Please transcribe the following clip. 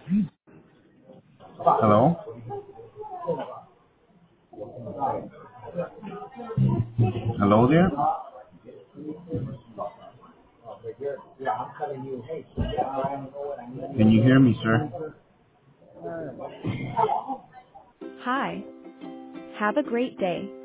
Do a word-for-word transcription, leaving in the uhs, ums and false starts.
Hello? Hello there? Can you hear me, sir? Hi. Have a great day.